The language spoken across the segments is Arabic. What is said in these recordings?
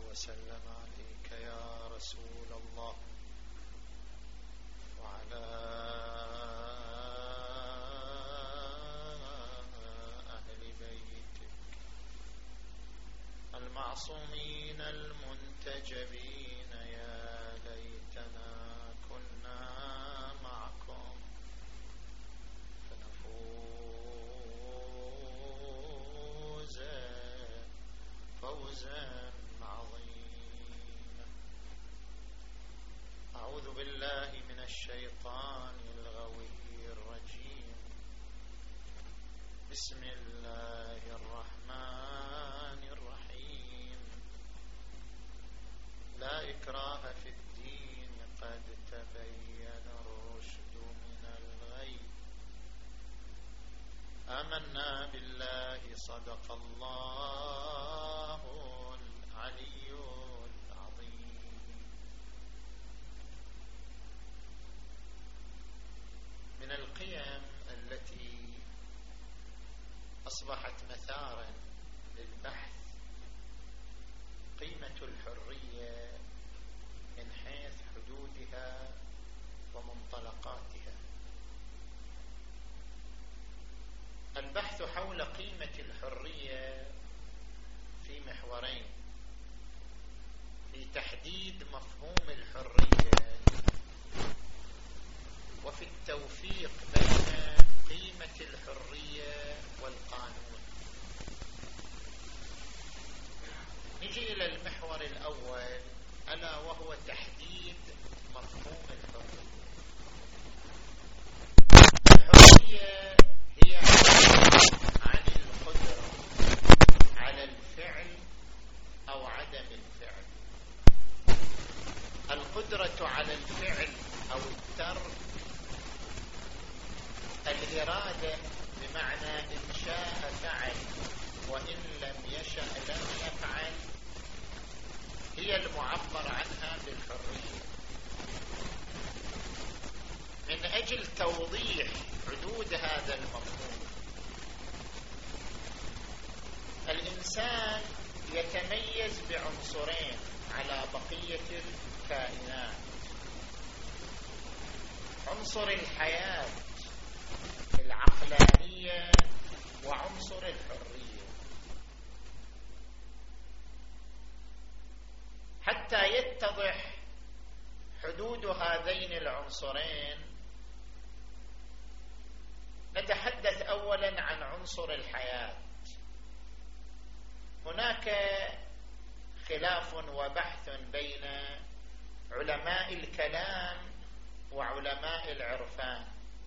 وسلم عليك يا رسول الله وعلى أهل بيتك المعصومين المنتجبين. يا ليتنا كنا معكم فنفوز فوزا عظيما. أعوذ بالله من الشيطان الغوي الرجيم. بسم الله الرحمن الرحيم. لا إكراه في الدين قد تبين الرشد من الغي. آمنا بالله صدق الله العلي العظيم. من القيم التي أصبحت مثارا للبحث قيمة الحرية من حيث حدودها ومنطلقاتها. البحث حول قيمة الحرية في محورين: في تحديد مفهوم الحرية وفي التوفيق بين قيمة الحرية والقانون. نجي إلى المحور الأول ألا وهو تحديد مفهوم الحرية. الحرية هي عن القدرة على الفعل أو عدم الفعل. القدرة على الفعل أو الترك، الإرادة بمعنى إن شاء فعل وإن لم يشأ لم يفعل، هي المعبر عنها بالحرية. من أجل توضيح حدود هذا المفهوم، الإنسان يتميز بعنصرين على بقية الكائنات: عنصر الحياة العقلانية وعنصر الحرية. حتى يتضح حدود هذين العنصرين نتحدث أولا عن عنصر الحياة. هناك خلاف وبحث بين علماء الكلام وعلماء العرفان.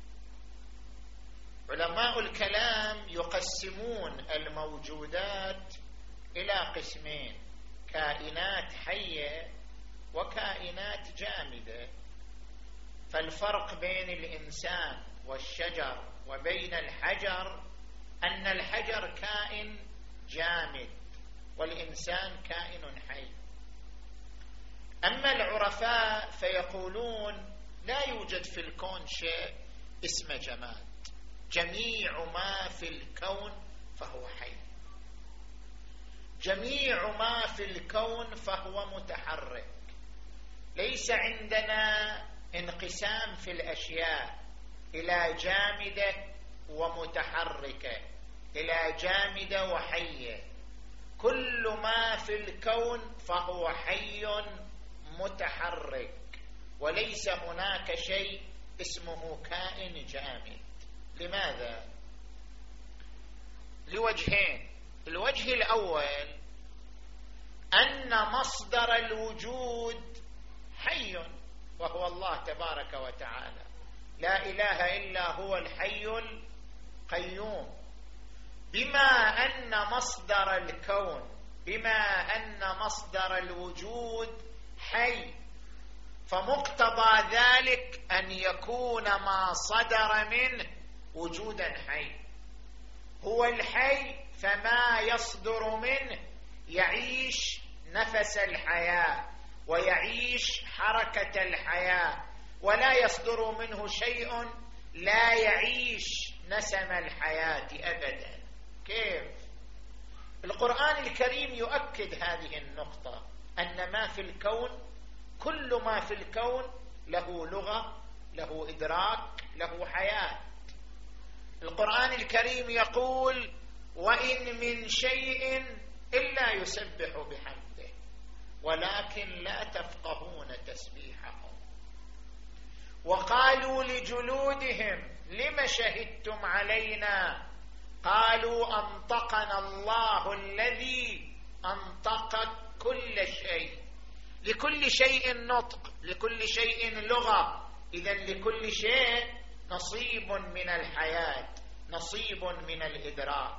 علماء الكلام يقسمون الموجودات إلى قسمين: كائنات حية وكائنات جامدة. فالفرق بين الإنسان والشجر وبين الحجر أن الحجر كائن جامد والإنسان كائن حي. أما العرفاء فيقولون لا يوجد في الكون شيء اسمه جماد، جميع ما في الكون فهو حي، جميع ما في الكون فهو متحرك. ليس عندنا انقسام في الأشياء إلى جامدة ومتحركة، إلى جامدة وحية. كل ما في الكون فهو حي متحرك، وليس هناك شيء اسمه كائن جامد. لماذا؟ لوجهين. الوجه الأول أن مصدر الوجود حي وهو الله تبارك وتعالى، لا إله إلا هو الحي القيوم. بما أن مصدر الكون، بما أن مصدر الوجود حي، فمقتضى ذلك أن يكون ما صدر منه وجودا حي. هو الحي، فما يصدر منه يعيش نفس الحياة ويعيش حركة الحياة، ولا يصدر منه شيء لا يعيش نسم الحياة أبدا. كيف؟ القرآن الكريم يؤكد هذه النقطة أن ما في الكون، كل ما في الكون له لغة، له إدراك، له حياة. القرآن الكريم يقول: وإن من شيء إلا يسبح بحمده ولكن لا تفقهون تسبيحهم. وقالوا لجلودهم: لم شهدتم علينا؟ قالوا: أنطقنا الله الذي أنطق كل شيء. لكل شيء نطق، لكل شيء لغة، إذن لكل شيء نصيب من الحياة، نصيب من الإدراك.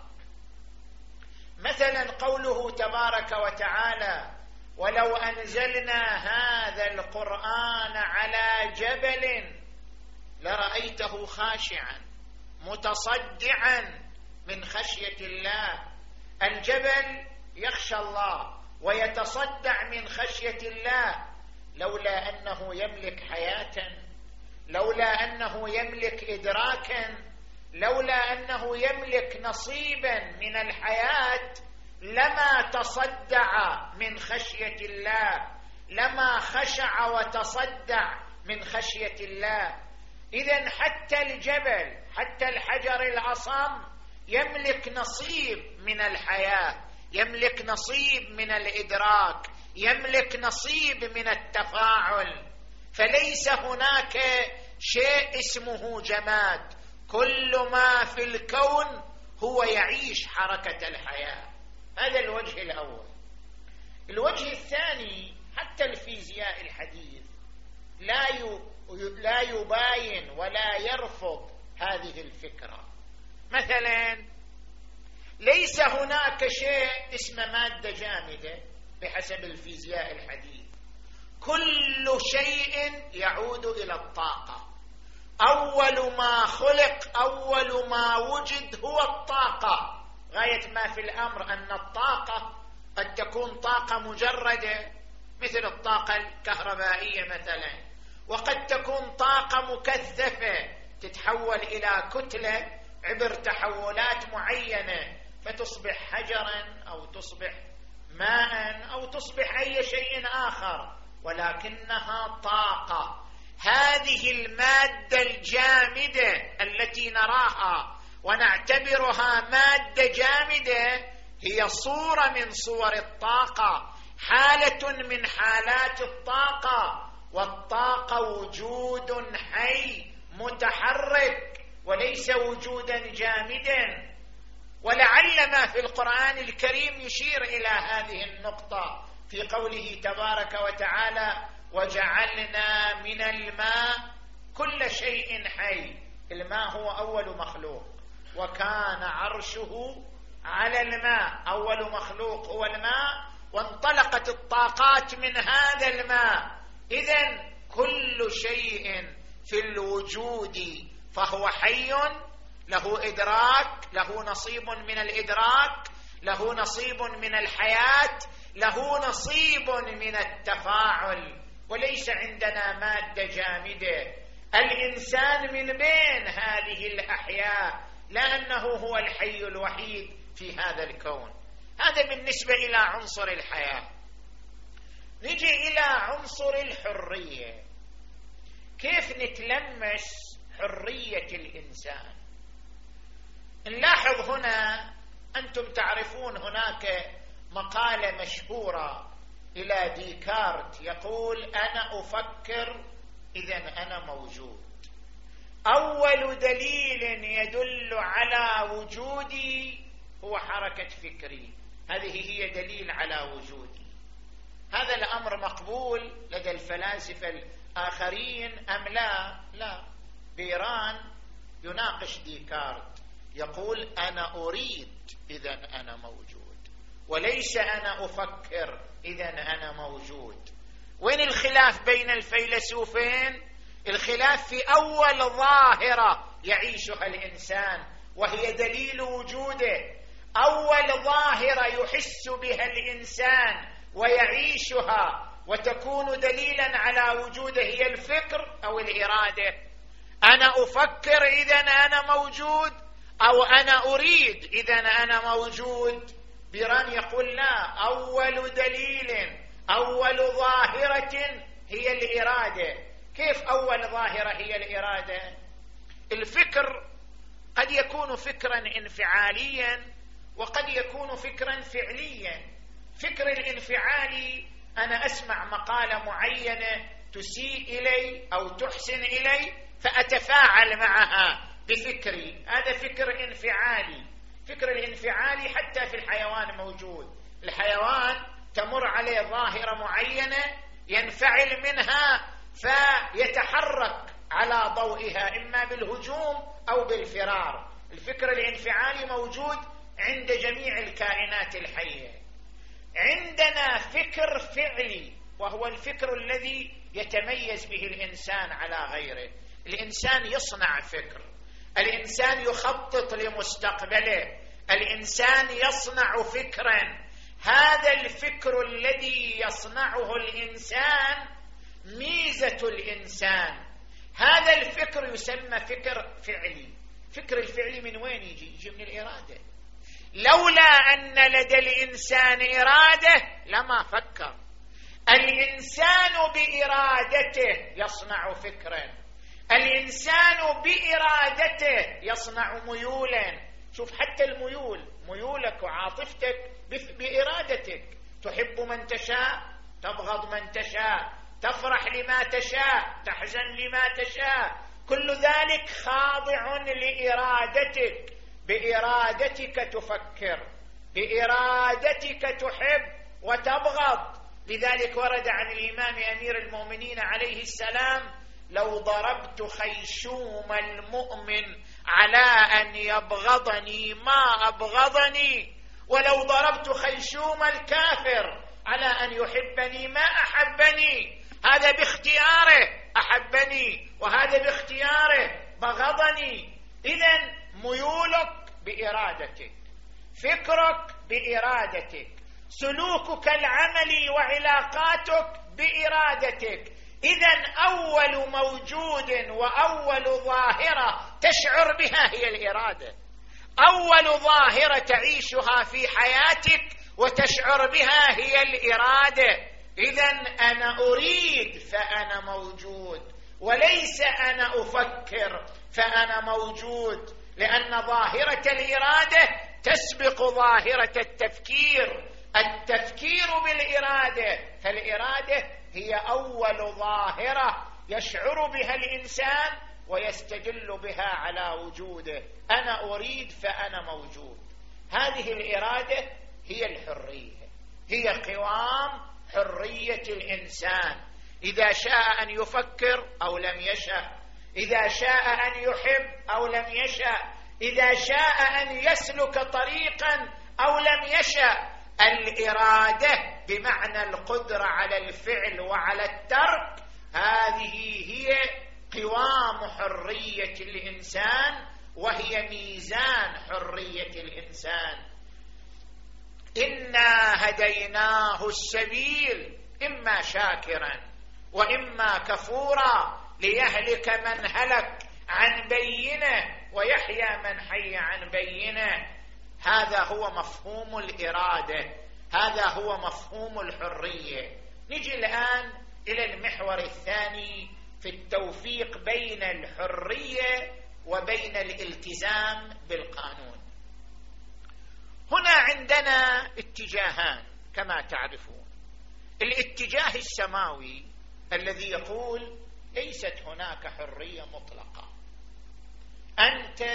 مثلا قوله تبارك وتعالى: ولو أنزلنا هذا القرآن على جبل لرأيته خاشعا متصدعا من خشية الله. الجبل يخشى الله ويتصدع من خشية الله، لولا أنه يملك حياة، لولا أنه يملك إدراكا، لولا أنه يملك نصيبا من الحياة لما تصدع من خشية الله، لما خشع وتصدع من خشية الله. إذن حتى الجبل، حتى الحجر الأصم يملك نصيب من الحياة، يملك نصيب من الإدراك، يملك نصيب من التفاعل. فليس هناك شيء اسمه جماد، كل ما في الكون هو يعيش حركة الحياة. هذا الوجه الأول. الوجه الثاني: حتى الفيزياء الحديث لا يباين ولا يرفض هذه الفكرة. مثلا ليس هناك شيء اسمه مادة جامدة بحسب الفيزياء الحديث، كل شيء يعود إلى الطاقة. أول ما خلق، أول ما وجد هو الطاقة. غاية ما في الأمر أن الطاقة قد تكون طاقة مجردة مثل الطاقة الكهربائية مثلا، وقد تكون طاقة مكثفة تتحول إلى كتلة عبر تحولات معينة فتصبح حجرا أو تصبح ماء أو تصبح أي شيء آخر، ولكنها طاقة. هذه المادة الجامدة التي نراها ونعتبرها مادة جامدة هي صورة من صور الطاقة، حالة من حالات الطاقة. والطاقة وجود حي متحرك وليس وجودا جامدا. ولعل ما في القرآن الكريم يشير إلى هذه النقطة في قوله تبارك وتعالى: وجعلنا من الماء كل شيء حي. الماء هو أول مخلوق، وكان عرشه على الماء. أول مخلوق هو الماء، وانطلقت الطاقات من هذا الماء. إذن كل شيء في الوجود فهو حي، له إدراك، له نصيب من الإدراك، له نصيب من الحياة، له نصيب من التفاعل. وليس عندنا مادة جامدة. الإنسان من بين هذه الأحياء، لأنه هو الحي الوحيد في هذا الكون. هذا بالنسبة إلى عنصر الحياة. نجي إلى عنصر الحرية. كيف نتلمس حرية الإنسان؟ نلاحظ هنا، أنتم تعرفون هناك مقالة مشهورة إلى ديكارت يقول: أنا أفكر إذن أنا موجود. أول دليل يدل على وجودي هو حركة فكري، هذه هي دليل على وجودي. هذا الأمر مقبول لدى الفلاسفة الآخرين أم لا؟ لا. بيران يناقش ديكارت، يقول: أنا أريد إذن أنا موجود، وليس أنا أفكر إذن أنا موجود. وين الخلاف بين الفيلسوفين؟ الخلاف في أول ظاهرة يعيشها الإنسان وهي دليل وجوده. أول ظاهرة يحس بها الإنسان ويعيشها وتكون دليلا على وجوده هي الفكر أو الإرادة. أنا أفكر إذن أنا موجود، أو أنا أريد إذن أنا موجود. بيران يقول لا، أول دليل أول ظاهرة هي الإرادة. كيف أول ظاهرة هي الإرادة؟ الفكر قد يكون فكرا انفعاليا وقد يكون فكرا فعليا. فكر الانفعالي أنا أسمع مقالة معينة تسيء إلي أو تحسن إلي فأتفاعل معها بفكري، هذا فكر انفعالي. فكر الانفعالي حتى في الحيوان موجود. الحيوان تمر عليه ظاهرة معينة ينفعل منها فيتحرك على ضوئها إما بالهجوم أو بالفرار. الفكر الانفعالي موجود عند جميع الكائنات الحية. عندنا فكر فعلي وهو الفكر الذي يتميز به الإنسان على غيره. الإنسان يصنع فكر، الإنسان يخطط لمستقبله، الإنسان يصنع فكرا. هذا الفكر الذي يصنعه الإنسان ميزة الإنسان. هذا الفكر يسمى فكر فعلي. فكر الفعلي من وين يجي من الإرادة. لولا أن لدى الإنسان إرادة لما فكر. الإنسان بإرادته يصنع فكرا، الإنسان بإرادته يصنع ميولا. شوف حتى الميول، ميولك وعاطفتك بإرادتك. تحب من تشاء، تبغض من تشاء، تفرح لما تشاء، تحزن لما تشاء، كل ذلك خاضع لإرادتك. بإرادتك تفكر، بإرادتك تحب وتبغض. لذلك ورد عن الإمام أمير المؤمنين عليه السلام: لو ضربت خيشوم المؤمن على أن يبغضني ما أبغضني، ولو ضربت خيشوم الكافر على أن يحبني ما أحبني. هذا باختياره أحبني وهذا باختياره بغضني. إذن ميولك بإرادتك، فكرك بإرادتك، سلوكك العملي وعلاقاتك بإرادتك. إذن أول موجود وأول ظاهرة تشعر بها هي الإرادة. أول ظاهرة تعيشها في حياتك وتشعر بها هي الإرادة. إذن أنا أريد فأنا موجود، وليس أنا أفكر فأنا موجود، لأن ظاهرة الإرادة تسبق ظاهرة التفكير. التفكير بالإرادة، فالإرادة هي أول ظاهرة يشعر بها الإنسان ويستدل بها على وجوده. أنا أريد فأنا موجود. هذه الإرادة هي الحرية، هي قوام حرية الإنسان. إذا شاء أن يفكر أو لم يشأ، إذا شاء أن يحب أو لم يشأ، إذا شاء أن يسلك طريقا أو لم يشأ. الإرادة بمعنى القدرة على الفعل وعلى الترك، هذه هي قوام حرية الإنسان وهي ميزان حرية الإنسان. إنا هديناه السبيل إما شاكرا وإما كفورا ليهلك من هلك عن بينه ويحيى من حي عن بينه. هذا هو مفهوم الإرادة، هذا هو مفهوم الحرية. نجي الآن إلى المحور الثاني في التوفيق بين الحرية وبين الالتزام بالقانون. هنا عندنا اتجاهان كما تعرفون. الاتجاه السماوي الذي يقول ليست هناك حرية مطلقة، أنت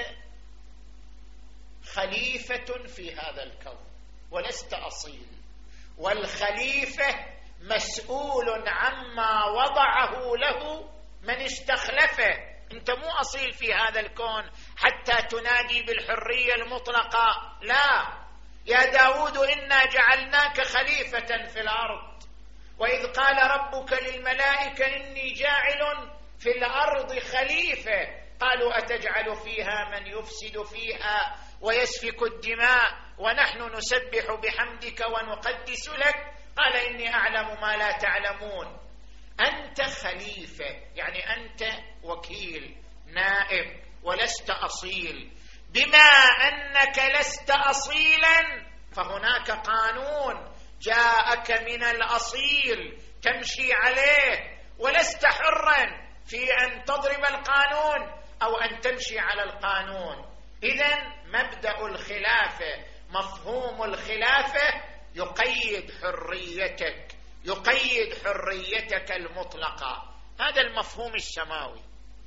خليفة في هذا الكون ولست أصيل، والخليفة مسؤول عما وضعه له من استخلفه. أنت مو أصيل في هذا الكون حتى تنادي بالحرية المطلقة، لا. يا داود إنا جعلناك خليفة في الأرض، وإذ قال ربك للملائكة إني جاعل في الأرض خليفة، قالوا أتجعل فيها من يفسد فيها ويسفك الدماء ونحن نسبح بحمدك ونقدس لك، قال إني أعلم ما لا تعلمون. أنت خليفة، يعني أنت وكيل نائب ولست أصيل. بما أنك لست أصيلا فهناك قانون جاءك من الأصيل تمشي عليه، ولست حرا في أن تضرب القانون أو أن تمشي على القانون. إذن مبدأ الخلافة، مفهوم الخلافة يقيد حريتك، يقيد حريتك المطلقة. هذا المفهوم السماوي.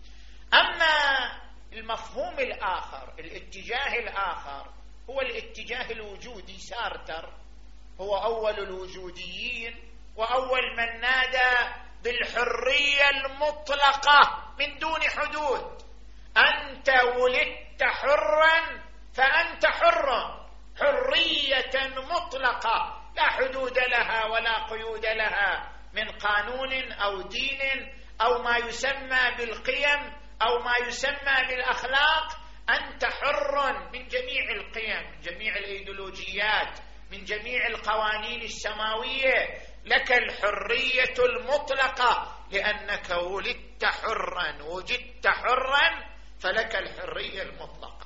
أما المفهوم الآخر، الاتجاه الآخر، هو الاتجاه الوجودي. سارتر هو أول الوجوديين وأول من نادى بالحرية المطلقة من دون حدود. أنت ولدت حرا فأنت حر، حرية مطلقة لا حدود لها ولا قيود لها من قانون أو دين أو ما يسمى بالقيم أو ما يسمى بالأخلاق. أنت حر من جميع القيم، من جميع الإيديولوجيات، من جميع القوانين السماوية. لك الحرية المطلقة لأنك ولدت حرا، وجدت حرا، فلك الحرية المطلقة.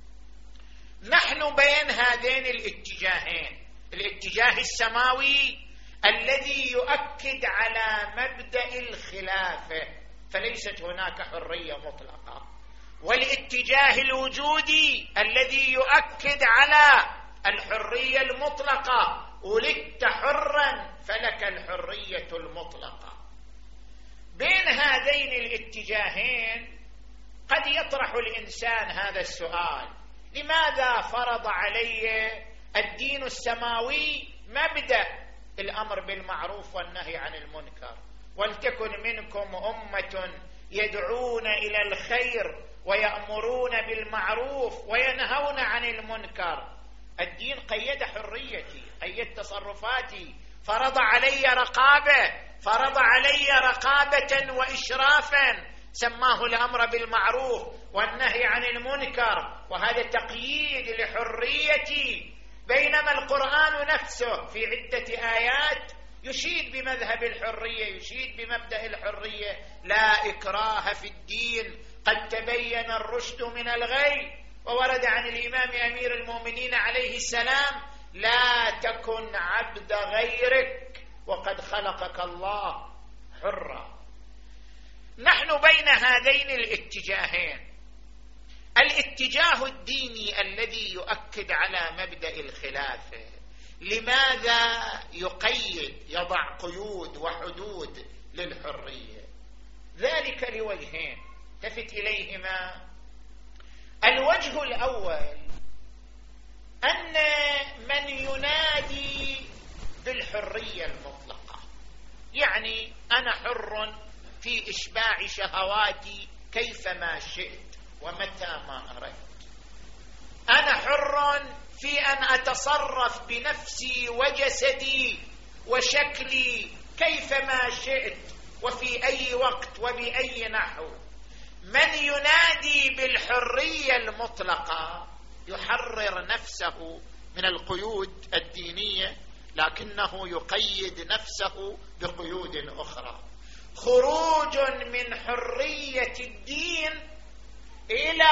نحن بين هذين الاتجاهين، الاتجاه السماوي الذي يؤكد على مبدأ الخلافة فليست هناك حرية مطلقة، والاتجاه الوجودي الذي يؤكد على الحرية المطلقة، ولدت حرا فلك الحرية المطلقة. بين هذين الاتجاهين قد يطرح الإنسان هذا السؤال: لماذا فرض علي الدين السماوي مبدأ الأمر بالمعروف والنهي عن المنكر؟ ولتكن منكم أمة يدعون إلى الخير ويأمرون بالمعروف وينهون عن المنكر. الدين قيد حريتي، قيد تصرفاتي، فرض علي رقابة، فرض علي رقابة وإشرافا، سماه الأمر بالمعروف والنهي عن المنكر، وهذا تقييد لحريتي. بينما القرآن نفسه في عدة آيات يشيد بمذهب الحرية، يشيد بمبدأ الحرية: لا إكراه في الدين قد تبين الرشد من الغي. وورد عن الإمام أمير المؤمنين عليه السلام: لا تكن عبد غيرك وقد خلقك الله حرا. نحن بين هذين الاتجاهين، الاتجاه الديني الذي يؤكد على مبدأ الخلافة لماذا يقيد، يضع قيود وحدود للحرية؟ ذلك لوجهين تفت إليهما. الوجه الأول أن من ينادي بالحرية المطلقة، يعني أنا حر في إشباع شهواتي كيفما شئت ومتى ما أردت، أنا حر في أن أتصرف بنفسي وجسدي وشكلي كيفما شئت وفي أي وقت وبأي نحو. من ينادي بالحرية المطلقة يحرر نفسه من القيود الدينية، لكنه يقيد نفسه بقيود أخرى. خروج من حرية الدين إلى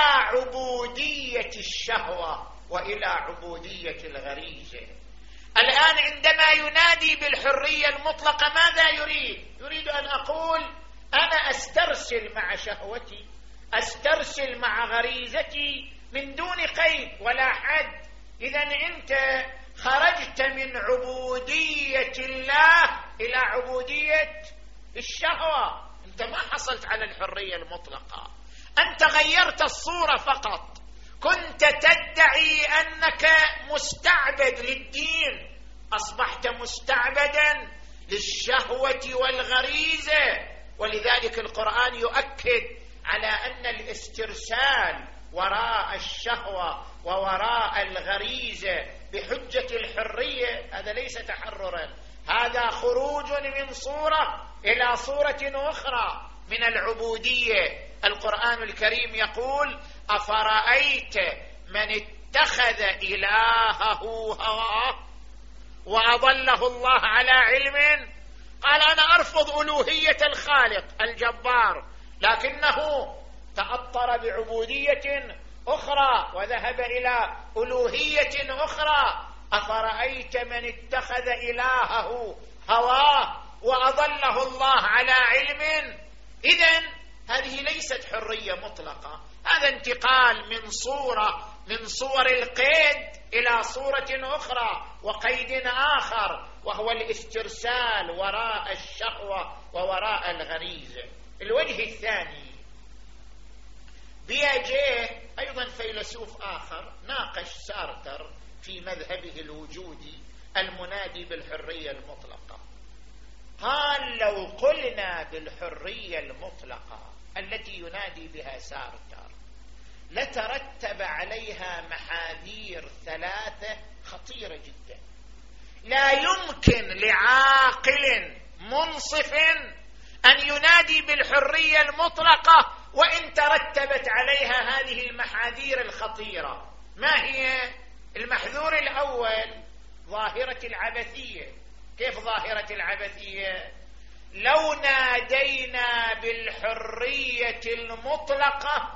عبودية الشهوة وإلى عبودية الغريزة. الآن عندما ينادي بالحرية المطلقة ماذا يريد؟ يريد أن أقول أنا أسترسل مع شهوتي، أسترسل مع غريزتي من دون قيد ولا حد. إذن أنت خرجت من عبودية الله إلى عبودية الشهوة، أنت ما حصلت على الحرية المطلقة، أنت غيرت الصورة فقط. كنت تدعي أنك مستعبد للدين، أصبحت مستعبدا للشهوة والغريزة. ولذلك القرآن يؤكد على أن الاسترسال وراء الشهوة ووراء الغريزة بحجة الحرية هذا ليس تحررا، هذا خروج من صورة إلى صورة أخرى من العبودية. القرآن الكريم يقول: أفرأيت من اتخذ إلهه هواه وأضله الله على علم؟ قال أنا أرفض ألوهية الخالق الجبار، لكنه تأطر بعبودية أخرى وذهب إلى ألوهية أخرى. أفرأيت من اتخذ إلهه هواه وأضله الله على علم. إذن هذه ليست حرية مطلقة، هذا انتقال من صور القيد إلى صورة أخرى وقيد آخر، وهو الاسترسال وراء الشهوة ووراء الغريزة. الوجه الثاني، بياجيه أيضا فيلسوف آخر ناقش سارتر في مذهبه الوجودي المنادي بالحرية المطلقة. قال لو قلنا بالحرية المطلقة التي ينادي بها سارتر لترتب عليها محاذير ثلاثة خطيرة جدا، لا يمكن لعاقل منصف أن ينادي بالحرية المطلقة وإن ترتبت عليها هذه المحاذير الخطيرة. ما هي؟ المحذور الأول ظاهرة العبثية. كيف ظاهرة العبثية؟ لو نادينا بالحرية المطلقة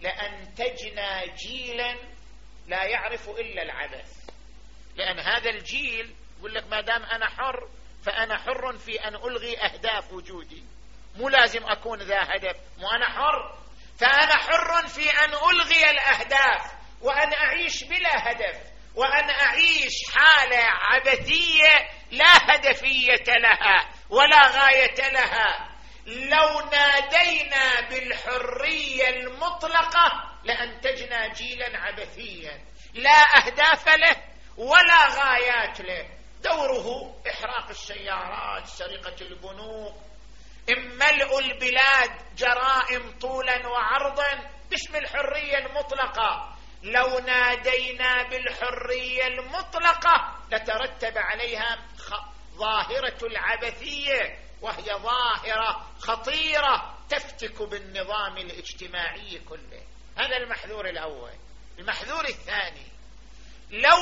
لأنتجنا جيلا لا يعرف إلا العبث، لأن هذا الجيل يقول لك ما دام أنا حر فأنا حر في أن ألغي أهداف وجودي، مو لازم أكون ذا هدف، مو أنا حر، فأنا حر في أن ألغي الأهداف وأن أعيش بلا هدف وأن أعيش حالة عبثية لا هدفية لها ولا غاية لها. لو نادينا بالحرية المطلقة لأنتجنا جيلا عبثيا لا أهداف له ولا غايات له، دوره إحراق السيارات، سرقة البنوك، ملء البلاد جرائم طولا وعرضا باسم الحرية المطلقة. لو نادينا بالحرية المطلقة لترتب عليها ظاهرة العبثية، وهي ظاهرة خطيرة تفتك بالنظام الاجتماعي كله. هذا المحذور الأول. المحذور الثاني، لو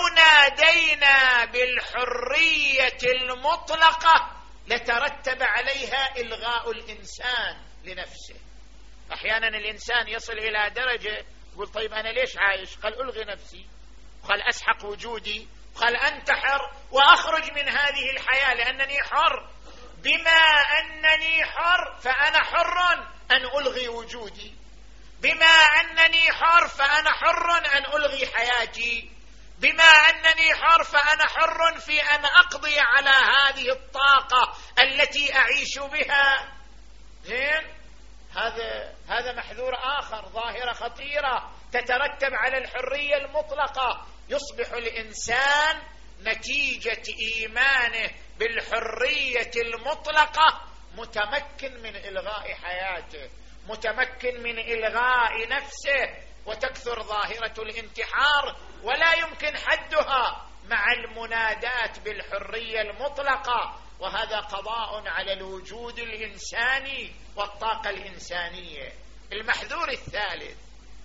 نادينا بالحرية المطلقة لترتب عليها إلغاء الإنسان لنفسه. أحيانا الإنسان يصل إلى درجة يقول طيب أنا ليش عايش؟ قال ألغي نفسي، قال أسحق وجودي، قال أنتحر وأخرج من هذه الحياة لأنني حر. بما أنني حر فأنا حر أن ألغي وجودي، بما أنني حر فأنا حر أن ألغي حياتي، بما أنني حر فأنا حر في أن أقضي على هذه الطاقة التي أعيش بها. زين، هذا محذور آخر، ظاهرة خطيرة تترتب على الحرية المطلقة. يصبح الإنسان نتيجة إيمانه بالحرية المطلقة متمكن من إلغاء حياته، متمكن من إلغاء نفسه، وتكثر ظاهرة الانتحار ولا يمكن حدها مع المنادات بالحرية المطلقة. وهذا قضاء على الوجود الإنساني والطاقة الإنسانية. المحذور الثالث،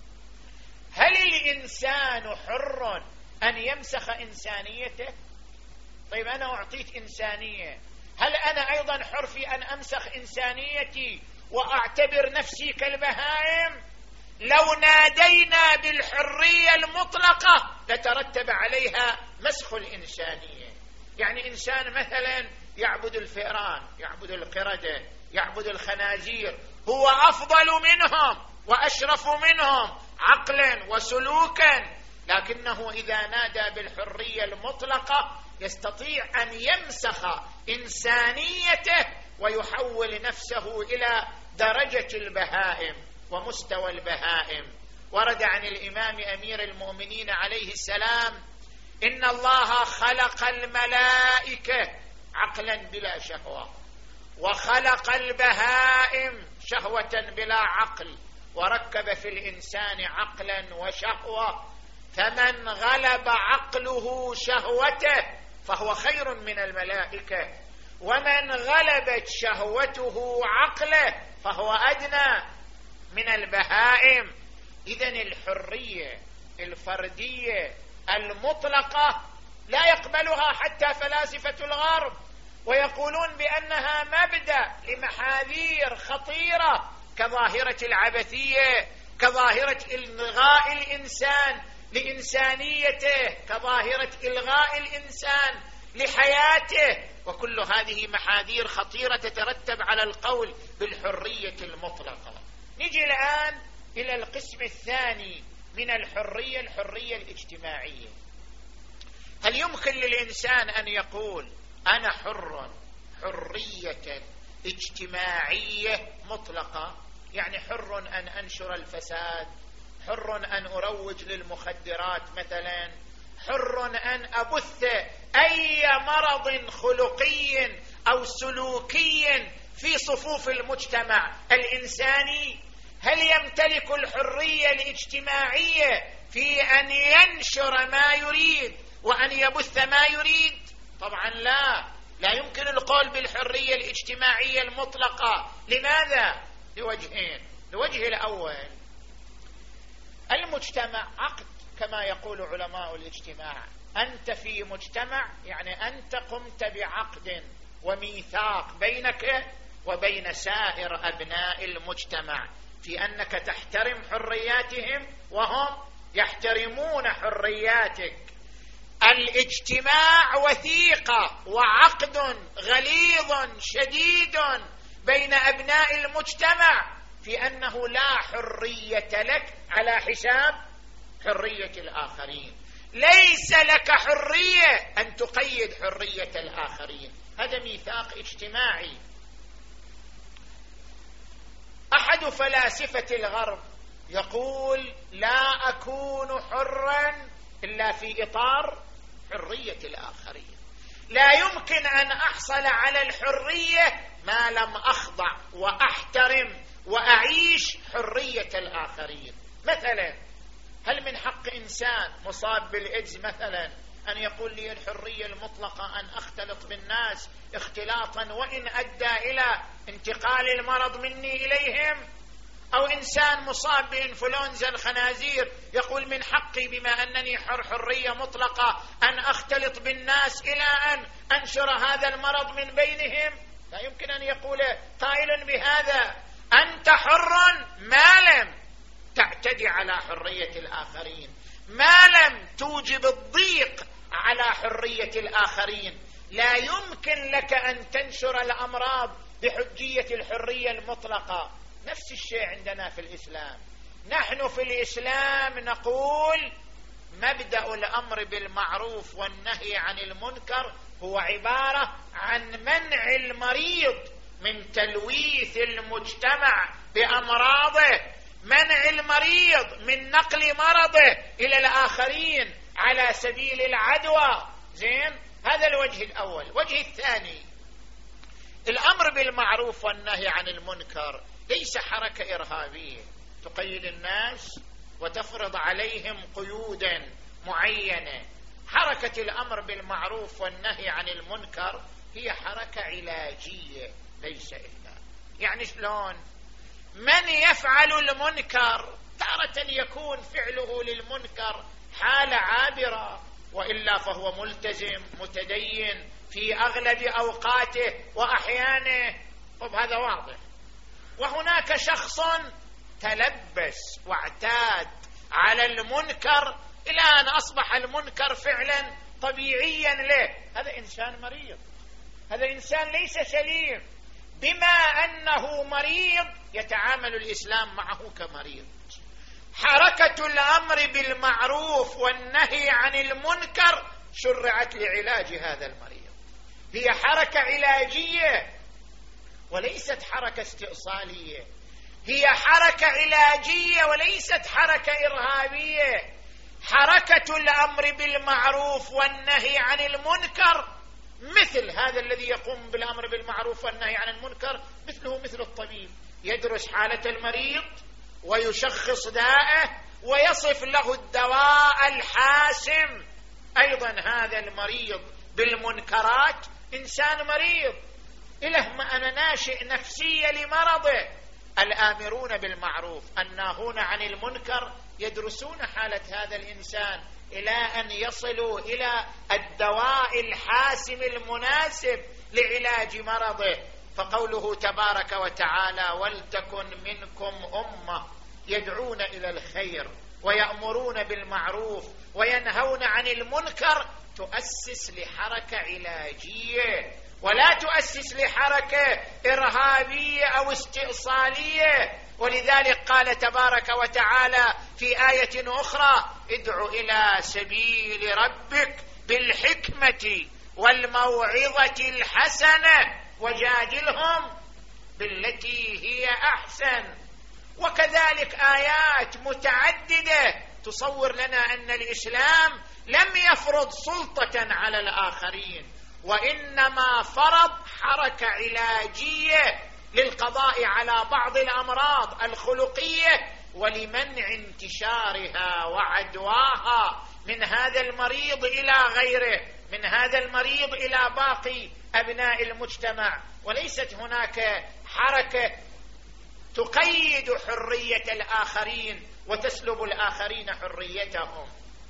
هل الإنسان حر أن يمسخ إنسانيته؟ طيب أنا أعطيت إنسانية، هل أنا أيضا حر في أن أمسخ إنسانيتي وأعتبر نفسي كالبهائم؟ لو نادينا بالحرية المطلقة لترتب عليها مسخ الإنسانية. يعني إنسان مثلا يعبد الفئران، يعبد القردة، يعبد الخنازير، هو أفضل منهم وأشرف منهم عقلا وسلوكا، لكنه إذا نادى بالحرية المطلقة يستطيع أن يمسخ إنسانيته ويحول نفسه إلى درجة البهائم ومستوى البهائم. ورد عن الإمام أمير المؤمنين عليه السلام: إن الله خلق الملائكة عقلا بلا شهوة، وخلق البهائم شهوة بلا عقل، وركب في الإنسان عقلا وشهوة، فمن غلب عقله شهوته فهو خير من الملائكة، ومن غلبت شهوته عقله فهو أدنى من البهائم. إذن الحرية الفردية المطلقة لا يقبلها حتى فلاسفة الغرب، ويقولون بأنها مبدأ لمحاذير خطيرة كظاهرة العبثية، كظاهرة إلغاء الإنسان لإنسانيته، كظاهرة إلغاء الإنسان لحياته، وكل هذه محاذير خطيرة تترتب على القول بالحرية المطلقة. نجي الآن إلى القسم الثاني من الحرية، الحرية الاجتماعية. هل يمكن للإنسان أن يقول أنا حر حرية اجتماعية مطلقة؟ يعني حر أن أنشر الفساد، حر أن أروج للمخدرات مثلا، حر أن أبث أي مرض خلقي أو سلوكي في صفوف المجتمع الإنساني؟ هل يمتلك الحرية الاجتماعية في أن ينشر ما يريد وأن يبث ما يريد؟ طبعا لا يمكن القول بالحرية الاجتماعية المطلقة. لماذا؟ لوجهين. الوجه الأول، المجتمع عقد كما يقول علماء الاجتماع. أنت في مجتمع، يعني أنت قمت بعقد وميثاق بينك وبين سائر أبناء المجتمع في أنك تحترم حرياتهم وهم يحترمون حرياتك. الاجتماع وثيقة وعقد غليظ شديد بين أبناء المجتمع في أنه لا حرية لك على حساب حرية الآخرين. ليس لك حرية أن تقيد حرية الآخرين. هذا ميثاق اجتماعي. أحد فلاسفة الغرب يقول لا أكون حرا إلا في إطار حرية الآخرين. لا يمكن أن أحصل على الحرية ما لم أخضع وأحترم وأعيش حرية الآخرين. مثلا، هل من حق إنسان مصاب بالإيدز مثلا أن يقول لي الحرية المطلقة أن أختلط بالناس اختلاطا وإن أدى إلى انتقال المرض مني إليهم؟ أو إنسان مصاب بإنفلونزا الخنازير يقول من حقي بما أنني حرية مطلقة أن أختلط بالناس إلى أن أنشر هذا المرض من بينهم؟ لا يمكن أن يقول قائل بهذا. أنت حر ما لم تعتدي على حرية الآخرين، ما لم توجب الضيق على حرية الآخرين. لا يمكن لك أن تنشر الأمراض بحجية الحرية المطلقة. نفس الشيء عندنا في الإسلام. نحن في الإسلام نقول مبدأ الأمر بالمعروف والنهي عن المنكر هو عبارة عن منع المريض من تلويث المجتمع بأمراضه، منع المريض من نقل مرضه إلى الآخرين على سبيل العدوى. زين، هذا الوجه الأول. الوجه الثاني، الأمر بالمعروف والنهي عن المنكر ليس حركة إرهابية تقيد الناس وتفرض عليهم قيودا معينة. حركة الأمر بالمعروف والنهي عن المنكر هي حركة علاجية ليس إرهاب. يعني شلون؟ من يفعل المنكر تارة يكون فعله للمنكر حالة عابرة، وإلا فهو ملتزم متدين في أغلب أوقاته وأحيانه. طب هذا واضح. وهناك شخص تلبس واعتاد على المنكر إلى أن أصبح المنكر فعلا طبيعيا له. هذا إنسان مريض، هذا إنسان ليس سليم. بما أنه مريض يتعامل الإسلام معه كمريض. حركة الأمر بالمعروف والنهي عن المنكر شرعت لعلاج هذا المريض. هي حركة علاجية وليست حركة استئصالية. هي حركة علاجية وليست حركة إرهابية. حركة الأمر بالمعروف والنهي عن المنكر مثل هذا الذي يقوم بالأمر بالمعروف والنهي عن المنكر، مثله مثل الطبيب يدرس حالة المريض ويشخص داءه ويصف له الدواء الحاسم. أيضا هذا المريض بالمنكرات إنسان مريض، إله ما أنا ناشئ نفسية لمرضه. الآمرون بالمعروف الناهون عن المنكر يدرسون حالة هذا الإنسان إلى أن يصلوا إلى الدواء الحاسم المناسب لعلاج مرضه. فقوله تبارك وتعالى ولتكن منكم أمة يدعون إلى الخير ويأمرون بالمعروف وينهون عن المنكر تؤسس لحركة علاجية، ولا تؤسس لحركة إرهابية أو استئصالية. ولذلك قال تبارك وتعالى في آية أخرى: ادع إلى سبيل ربك بالحكمة والموعظة الحسنة وجادلهم بالتي هي أحسن. وكذلك آيات متعددة تصور لنا أن الإسلام لم يفرض سلطة على الآخرين، وإنما فرض حركة علاجية للقضاء على بعض الأمراض الخلقية ولمنع انتشارها وعدواها من هذا المريض إلى غيره، من هذا المريض إلى باقي أبناء المجتمع. وليست هناك حركة تقيد حرية الآخرين وتسلب الآخرين حريتهم.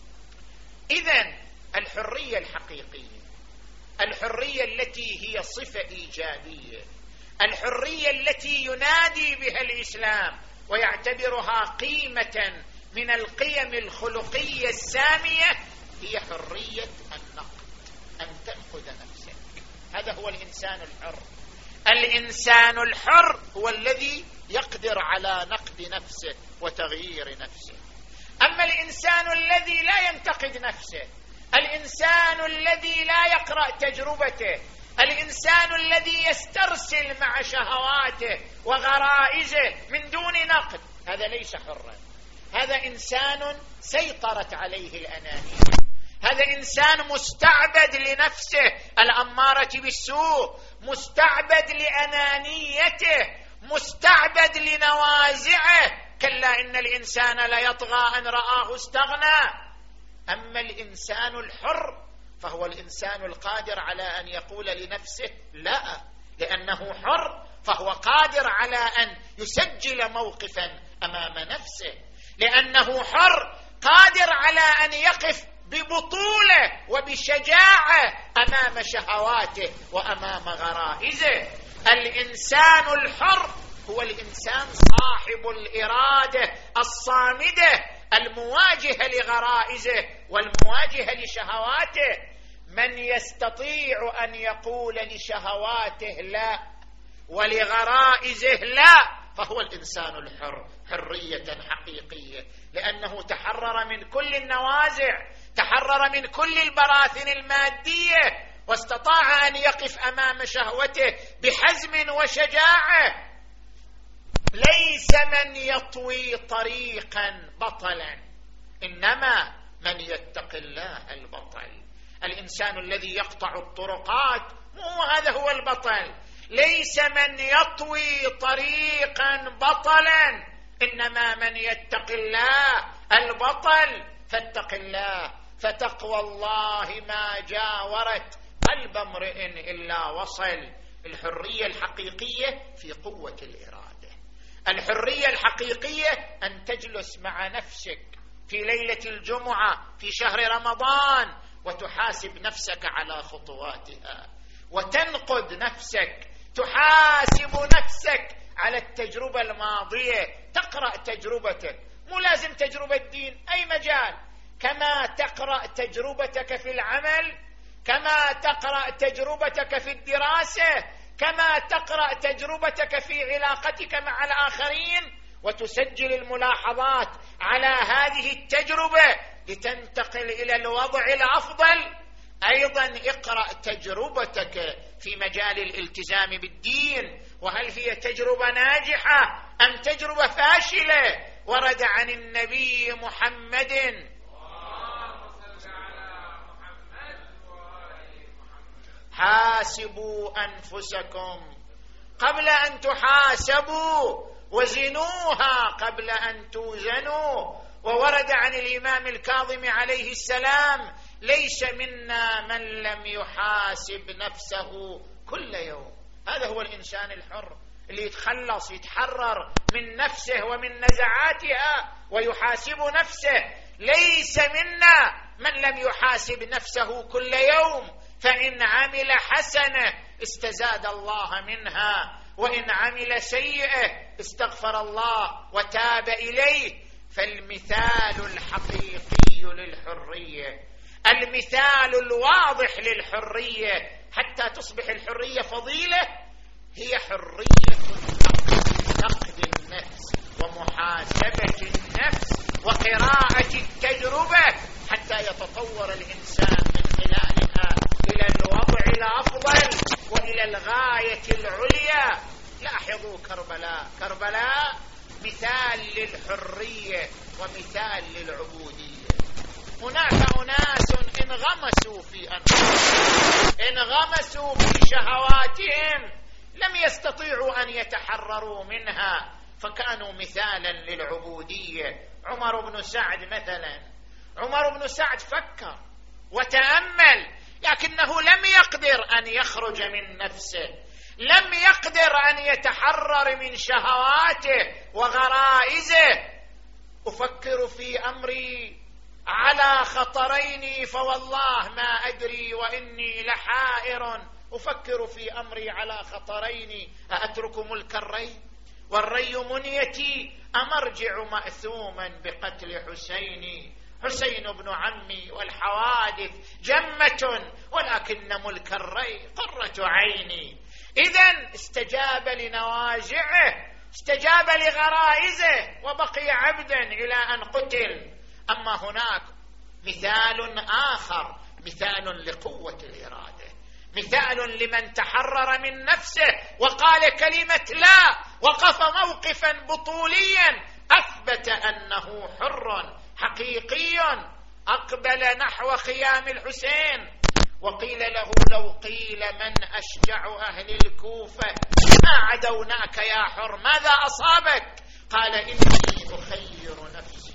إذن الحرية الحقيقية، الحرية التي هي صفة إيجابية، الحرية التي ينادي بها الإسلام ويعتبرها قيمة من القيم الخلقية السامية، هي حرية النقد، أن تنقد نفسك. هذا هو الإنسان الحر. الإنسان الحر هو الذي يقدر على نقد نفسه وتغيير نفسه. أما الإنسان الذي لا ينتقد نفسه، الإنسان الذي لا يقرأ تجربته، الإنسان الذي يسترسل مع شهواته وغرائزه من دون نقد، هذا ليس حرا. هذا إنسان سيطرت عليه الأنانية، هذا إنسان مستعبد لنفسه الأمارة بالسوء، مستعبد لأنانيته، مستعبد لنوازعه. كلا إن الإنسان ليطغى أن رآه استغنى. أما الإنسان الحر فهو الإنسان القادر على أن يقول لنفسه لا، لأنه حر فهو قادر على أن يسجل موقفا أمام نفسه، لأنه حر قادر على أن يقف ببطولة وبشجاعة أمام شهواته وأمام غرائزه. الإنسان الحر هو الإنسان صاحب الإرادة الصامدة المواجهة لغرائزه والمواجهة لشهواته. من يستطيع أن يقول لشهواته لا ولغرائزه لا فهو الإنسان الحر حرية حقيقية، لأنه تحرر من كل النوازع، تحرر من كل البراثن المادية، واستطاع أن يقف أمام شهوته بحزم وشجاعة. ليس من يطوي طريقا بطلا، إنما من يتقي الله البطل. الإنسان الذي يقطع الطرقات مو هذا هو البطل. ليس من يطوي طريقا بطلا، إنما من يتقي الله البطل. فاتق الله، فتقوى الله ما جاورت قلب امرئ إلا وصل. الحرية الحقيقية في قوة الإرادة. الحرية الحقيقية أن تجلس مع نفسك في ليلة الجمعة في شهر رمضان وتحاسب نفسك على خطواتها وتنقد نفسك، تحاسب نفسك على التجربة الماضية، تقرأ تجربتك، مو لازم تجربة دين، أي مجال، كما تقرأ تجربتك في العمل، كما تقرأ تجربتك في الدراسة، كما تقرأ تجربتك في علاقتك مع الآخرين، وتسجل الملاحظات على هذه التجربة لتنتقل إلى الوضع الأفضل. أيضا اقرأ تجربتك في مجال الالتزام بالدين، وهل هي تجربة ناجحة أم تجربة فاشلة؟ ورد عن النبي محمد حاسبوا أنفسكم قبل أن تحاسبوا وزنوها قبل أن توزنوا. وورد عن الإمام الكاظم عليه السلام ليس منا من لم يحاسب نفسه كل يوم. هذا هو الإنسان الحر اللي يتخلص يتحرر من نفسه ومن نزعاتها ويحاسب نفسه. ليس منا من لم يحاسب نفسه كل يوم، فإن عمل حسنة استزاد الله منها، وإن عمل سيئة استغفر الله وتاب إليه. فالمثال الحقيقي للحرية، المثال الواضح للحرية حتى تصبح الحرية فضيلة، هي حرية نقد النفس ومحاسبة النفس وقراءة التجربة حتى يتطور الإنسان من خلالها إلى الوضع الأفضل وإلى الغاية العليا. لاحظوا كربلاء مثال للحرية ومثال للعبودية. هناك أناس انغمسوا في أنفسهم، انغمسوا في شهواتهم، لم يستطيعوا أن يتحرروا منها فكانوا مثالا للعبودية. عمر بن سعد مثلا، عمر بن سعد فكر وتأمل، لكنه لم يقدر أن يخرج من نفسه، لم يقدر أن يتحرر من شهواته وغرائزه. أفكر في أمري على خطرين فوالله ما أدري وإني لحائر. أفكر في أمري على خطرين، أترك ملك الري والري منيتي أم أرجع مأثوما بقتل حسين بن عمي والحوادث جمة ولكن ملك الري قرة عيني. إذن استجاب لنوازعه، استجاب لغرائزه وبقي عبدا إلى أن قتل. أما هناك مثال آخر، مثال لقوة الإرادة، مثال لمن تحرر من نفسه وقال كلمة لا، وقف موقفا بطوليا أثبت أنه حر حقيقي. أقبل نحو خيام الحسين وقيل له لو قيل من أشجع أهل الكوفة ما عدوناك يا حر، ماذا أصابك؟ قال إني أخير نفسي.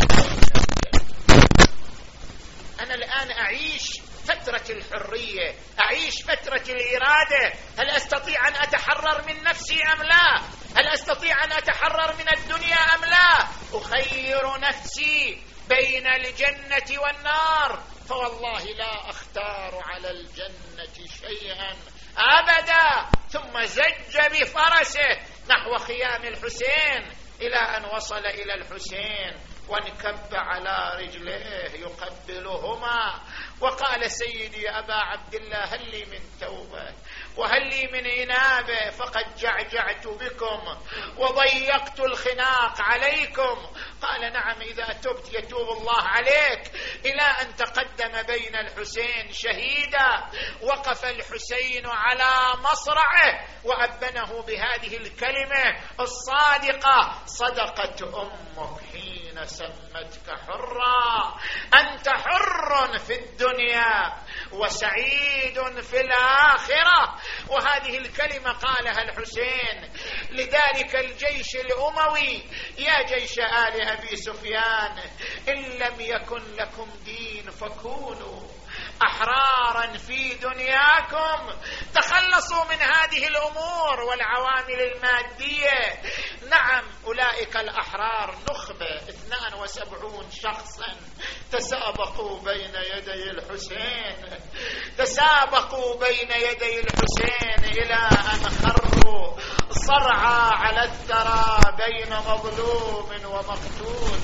أنا الآن أعيش فترة الحرية، أعيش فترة الإرادة. هل أستطيع أن أتحرر من نفسي أم لا؟ هل أستطيع أن أتحرر من الدنيا أم لا؟ أخير نفسي بين الجنة والنار، فوالله لا أختار على الجنة شيئا أبدا. ثم زج بفرسه نحو خيام الحسين إلى أن وصل إلى الحسين وانكب على رجليه يقبلهما وقال سيدي أبا عبد الله هل لي من توبة وهل لي من إنابة، فقد جعجعت بكم وضيقت الخناق عليكم. قال نعم إذا تبت يتوب الله عليك. إلى أن تقدم بين الحسين شهيدا، وقف الحسين على مصرعه وأبنه بهذه الكلمة الصادقة: صدقت أمك حين سمتك حرا، أنت حر في الدنيا وسعيد في الآخرة. وهذه الكلمة قالها الحسين لذلك الجيش الأموي: يا جيش آل أبي سفيان إن لم يكن لكم دين فكونوا أحرارا في دنياكم. تخلصوا من هذه الأمور والعوامل المادية. نعم أولئك الأحرار نخبة 72 شخصا تسابقوا بين يدي الحسين، تسابقوا بين يدي الحسين إلى أن خروا صرعى على الثرى بين مظلوم ومقتول.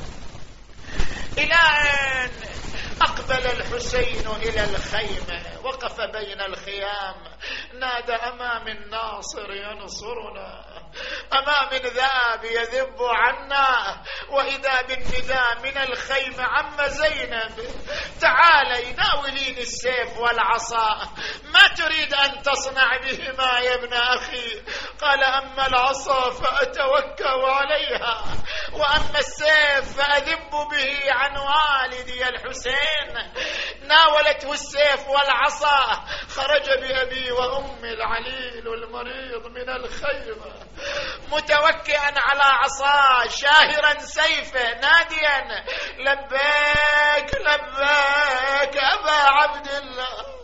إلى أن أقبل الحسين إلى الخيمة، وقف بين الخيام، نادى: أمام الناصر ينصرنا، أمام ذاب يذب عنا. وإذا بالنداء من الخيمة: عم زينب تعالي ناولين السيف والعصا، ما تريد أن تصنع بهما يا ابن أخي؟ قال: أما العصا فأتوكأ عليها، وأما السيف فأذب به عن والدي الحسين. ناولته السيف والعصا، خرج بأبي وأمي العليل المريض من الخيمة متوكئا على عصاه شاهرا سيفه ناديا: لبيك لبيك أبا عبد الله،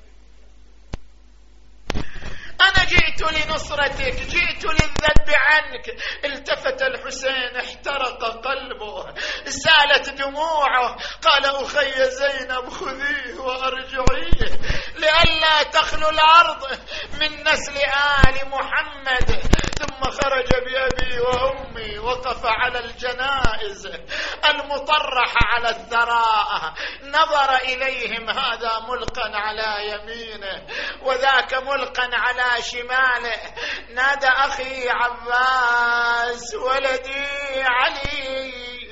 أنا جئت لنصرتك، جئت للذب عنك. التفت الحسين احترق قلبه، سالت دموعه. قال: أخي زينب خذيه وأرجعيه لئلا تخلو الأرض من نسل آل محمد. ثم خرج بأبي وأمي وقف على الجنائز المطرحة على الثراء، نظر إليهم، هذا ملقا على يمينه وذاك ملقا على شماله، نادى أخي عباس، ولدي علي،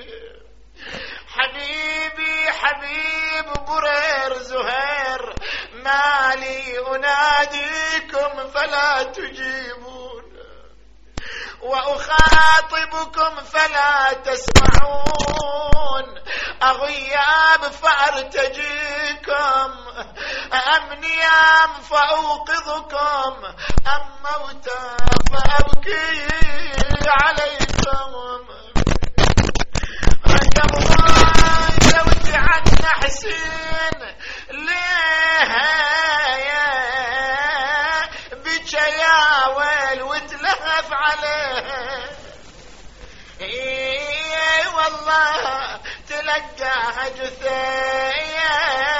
حبيبي حبيب برير زهير، ما لي أناديكم فلا تجيبون وأخاطبكم فلا تسمعون، أغياب فأرتجيكم، أم نيام فأوقظكم، أم موتى فأبكي عليكم. عجب زوجي عنا حسين ليه بك يا ويل وتلهف عليه، والله تلقاها جثية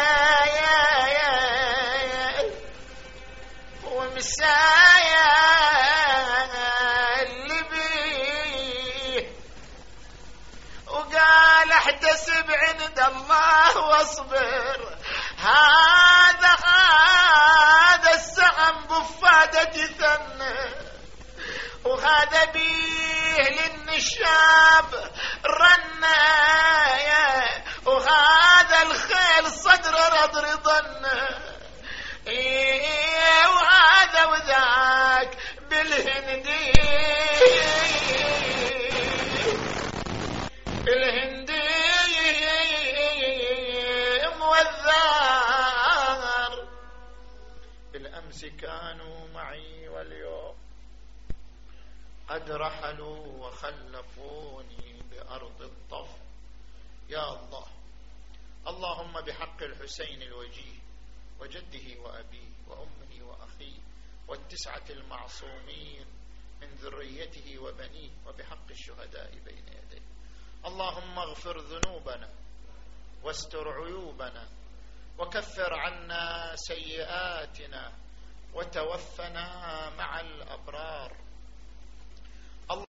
ومسايا اللي بيه، وقال احتسب عند الله واصبر، هذا السهم بفادة ثنى، وهذا بيه للنشاب رنايا، وهذا الخيل صدر رضرضن، وهذا وذاك بالهندي موذار. بالأمس كانوا معي واليوم قد رحلوا وخلفوني بأرض الطف. يا الله، اللهم بحق الحسين الوجيه وجده وأبيه وأمه وأخيه والتسعة المعصومين من ذريته وبنيه، وبحق الشهداء بين يديه، اللهم اغفر ذنوبنا واستر عيوبنا وكفر عنا سيئاتنا وتوفنا مع الأبرار.